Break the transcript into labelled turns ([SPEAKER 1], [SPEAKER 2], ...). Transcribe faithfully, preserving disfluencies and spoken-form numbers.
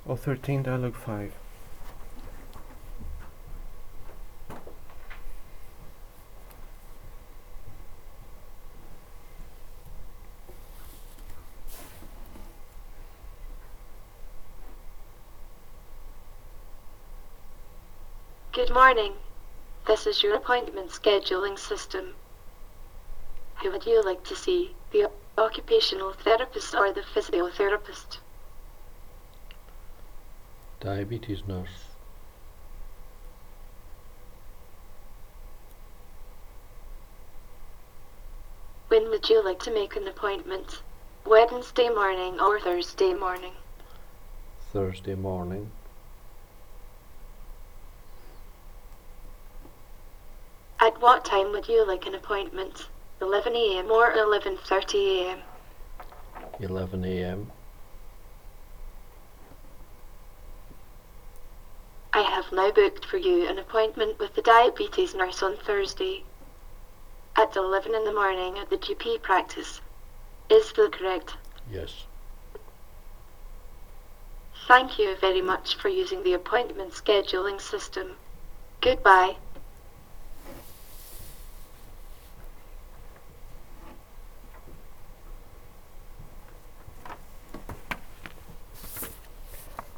[SPEAKER 1] O thirteen dialogue five.
[SPEAKER 2] Good morning. This is your appointment scheduling system. Who would you like to see, the occupational therapist or the physiotherapist?
[SPEAKER 3] Diabetes nurse.
[SPEAKER 2] When would you like to make an appointment? Wednesday morning or Thursday morning?
[SPEAKER 3] Thursday morning.
[SPEAKER 2] At what time would you like an appointment? eleven a m or eleven thirty a m?
[SPEAKER 3] eleven a m.
[SPEAKER 2] I have now booked for you an appointment with the diabetes nurse on Thursday at eleven in the morning at the G P practice. Is that correct?
[SPEAKER 3] Yes.
[SPEAKER 2] Thank you very much for using the appointment scheduling system. Goodbye.